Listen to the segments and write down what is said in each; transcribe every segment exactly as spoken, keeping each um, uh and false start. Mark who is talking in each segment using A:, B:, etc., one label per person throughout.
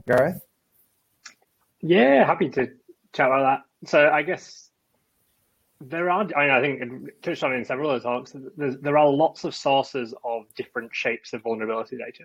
A: Gareth?
B: Yeah, happy to chat about that. So I guess there are, I, mean, I think I touched on it in several of the talks, there's, there are lots of sources of different shapes of vulnerability data,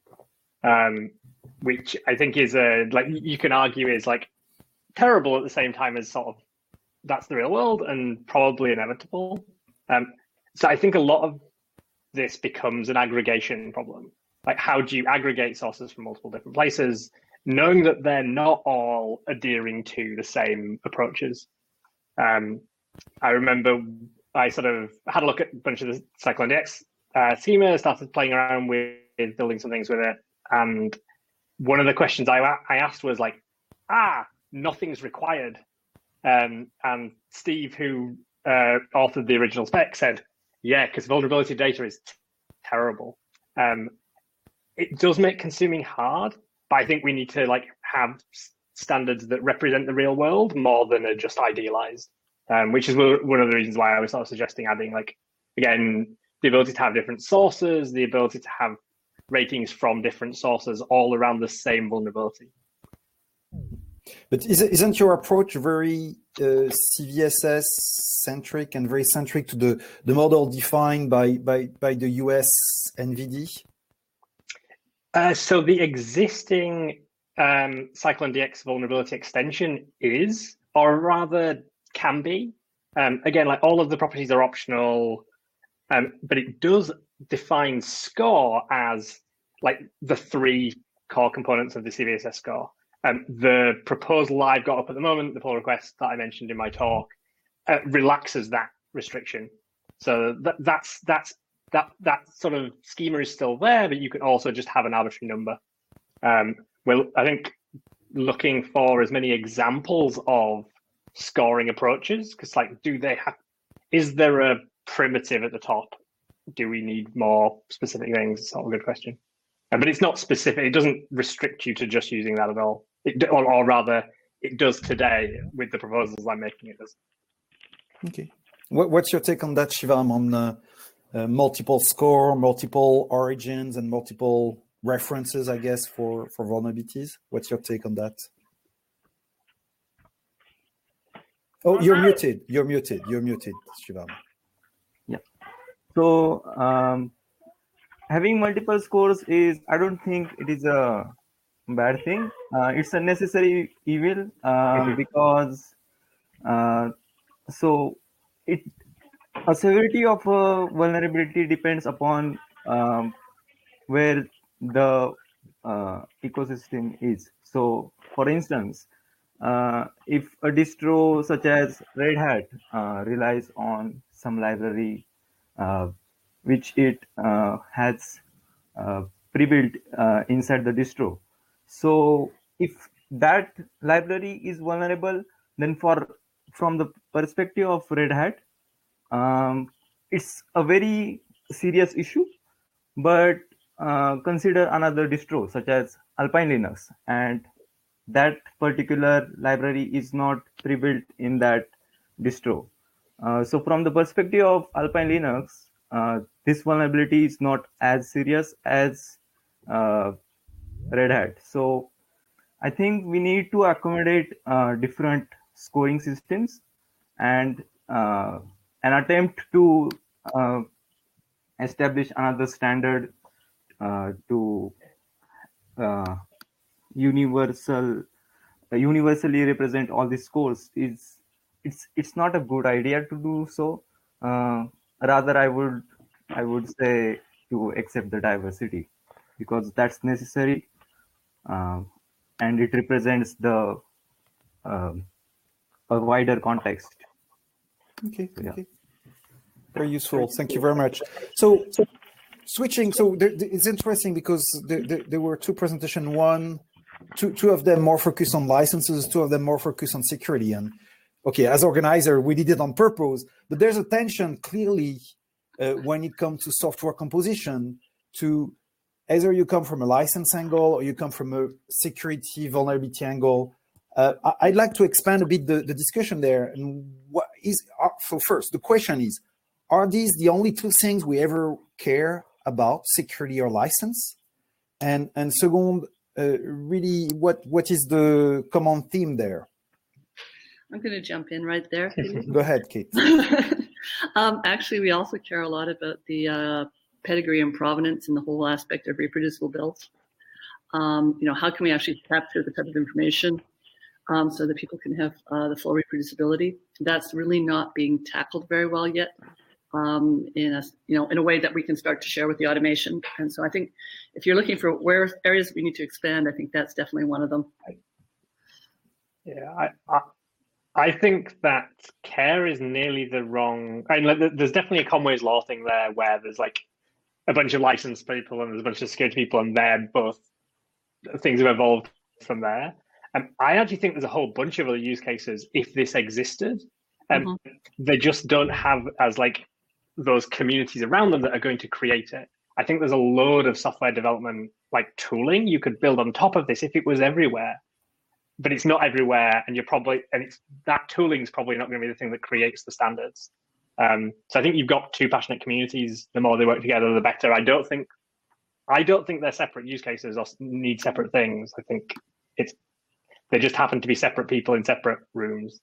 B: um, which I think is, a, like you can argue is like terrible at the same time as sort of that's the real world and probably inevitable. Um, so I think a lot of this becomes an aggregation problem. Like, how do you aggregate sources from multiple different places, knowing that they're not all adhering to the same approaches? Um, I remember I sort of had a look at a bunch of the CycloneDX uh, schema, started playing around with building some things with it. And one of the questions I, I asked was like, ah, nothing's required. Um, and Steve, who uh, authored the original spec, said, yeah, because vulnerability data is t- terrible. Um, it does make consuming hard, but I think we need to like have standards that represent the real world more than are just idealized, um, which is one of the reasons why I was sort of suggesting adding, like, again, the ability to have different sources, the ability to have ratings from different sources all around the same vulnerability.
A: But isn't your approach very uh, C V S S centric and very centric to the, the model defined by, by, by the U S N V D?
B: Uh, so the existing um, CycloneDX vulnerability extension is, or rather can be. Um, again, like all of the properties are optional, um, but it does define score as like the three core components of the C V S S score. Um, the proposal I've got up at the moment, the pull request that I mentioned in my talk, uh, relaxes that restriction. So that, that's that's that that sort of schema is still there, but you can also just have an arbitrary number. Um, well, I think looking for as many examples of scoring approaches, because like, do they have? Is there a primitive at the top? Do we need more specific things? It's not a good question. Uh, but it's not specific. It doesn't restrict you to just using that at all. It, or, or rather, it does today with the proposals I'm making. It does.
A: Okay. What, what's your take on that, Shivam, on uh, uh, multiple score, multiple origins, and multiple references, I guess, for, for vulnerabilities? What's your take on that? Oh, you're muted. You're muted. You're muted, Shivam.
C: Yeah. So um, having multiple scores is, I don't think it is a bad thing. Uh, it's a necessary evil uh, mm-hmm. because uh, so it a severity of a vulnerability depends upon um, where the uh, ecosystem is. So, for instance, uh, if a distro such as Red Hat uh, relies on some library uh, which it uh, has uh, pre-built uh, inside the distro, so if that library is vulnerable, then for from the perspective of Red Hat, um, it's a very serious issue. But uh, consider another distro such as Alpine Linux, and that particular library is not pre-built in that distro. Uh, so from the perspective of Alpine Linux, uh, this vulnerability is not as serious as uh, Red Hat. So I think we need to accommodate uh, different scoring systems and uh, an attempt to uh, establish another standard uh, to uh, universal uh, universally represent all the scores is it's it's not a good idea to do so. Uh, rather, I would I would say to accept the diversity, because that's necessary uh, and it represents the uh, a wider context.
A: Okay. So, yeah. Okay. Very useful. Thank you very much. So, switching, so there, it's interesting because there, there, there were two presentations. One, two, two of them more focused on licenses, two of them more focused on security. And okay, as organizer, we did it on purpose, but there's a tension clearly uh, when it comes to software composition to either you come from a license angle or you come from a security vulnerability angle. Uh, I'd like to expand a bit the, the discussion there. And what is, so first, the question is, are these the only two things we ever care about, security or license? And and second, uh, really, what what is the common theme there?
D: I'm going to jump in right there.
A: Go ahead, Kate.
D: um, actually, we also care a lot about the uh, pedigree and provenance and the whole aspect of reproducible builds. Um, you know, how can we actually capture the type of information um, so that people can have uh, the full reproducibility? That's really not being tackled very well yet. Um, in a you know in a way that we can start to share with the automation. And so I think if you're looking for where areas we need to expand, I think that's definitely one of them.
B: Yeah, I I, I think that care is nearly the wrong. I mean, there's definitely a Conway's Law thing there where there's like a bunch of licensed people and there's a bunch of security people, and they're both things have evolved from there. And I actually think there's a whole bunch of other use cases if this existed, and mm-hmm. they just don't have as like those communities around them that are going to create it. I think there's a load of software development like tooling you could build on top of this if it was everywhere, but it's not everywhere, and you're probably and it's that tooling is probably not going to be the thing that creates the standards. Um, so I think you've got two passionate communities. The more they work together, the better. I don't think I don't think they're separate use cases or need separate things. I think it's they just happen to be separate people in separate rooms.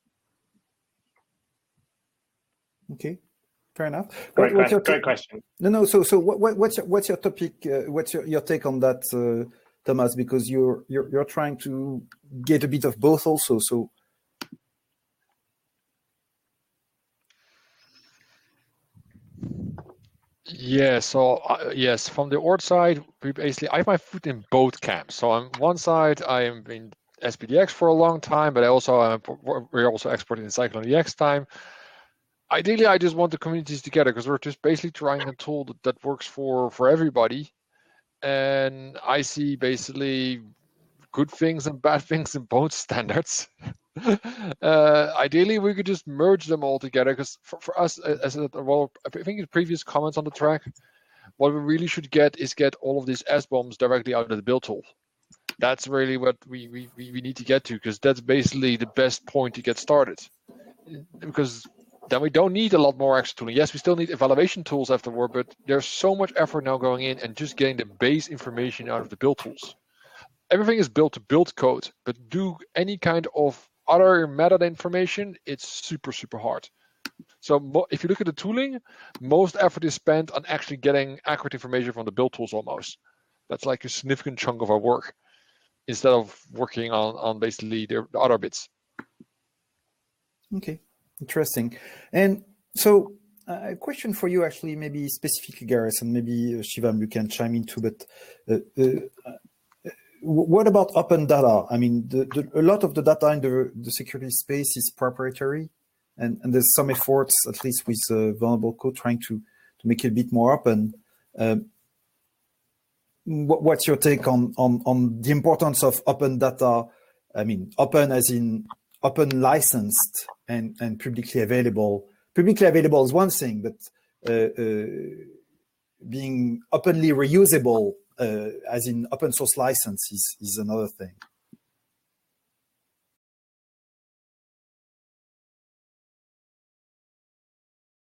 A: Okay. Fair enough.
B: Great,
A: what,
B: question. Great question.
A: No, no. So, so what, what's your, what's your topic? Uh, what's your, your take on that, uh, Thomas? Because you're you're you're trying to get a bit of both, also. So,
E: yeah. So uh, yes, from the Oort side, we basically I have my foot in both camps. So on one side, I am in S P D X for a long time, but I also uh, we're also exporting in Cyclone E X time. Ideally, I just want the communities together because we're just basically trying a tool that, that works for, for everybody. And I see basically good things and bad things in both standards. uh, ideally, we could just merge them all together because for, for us, as a, well, I think in previous comments on the track, what we really should get is get all of these S bombs directly out of the build tool. That's really what we, we, we need to get to because that's basically the best point to get started. Because then we don't need a lot more extra tooling. Yes, we still need evaluation tools afterward, but there's so much effort now going in and just getting the base information out of the build tools. Everything is built to build code, but do any kind of other metadata information, it's super, super hard. So if you look at the tooling, most effort is spent on actually getting accurate information from the build tools almost. That's like a significant chunk of our work instead of working on, on basically the, the other bits.
A: Okay. Interesting. And so uh, a question for you, actually, maybe specifically, Gareth, and maybe uh, Shivam, you can chime in too, but uh, uh, what about open data? I mean, the, the, a lot of the data in the, the security space is proprietary, and, and there's some efforts, at least with uh, vulnerable code, trying to, to make it a bit more open. Um, what, what's your take on, on, on the importance of open data? I mean, open as in open licensed and, and publicly available. Publicly available is one thing, but uh, uh, being openly reusable, uh, as in open source license, is, is another thing.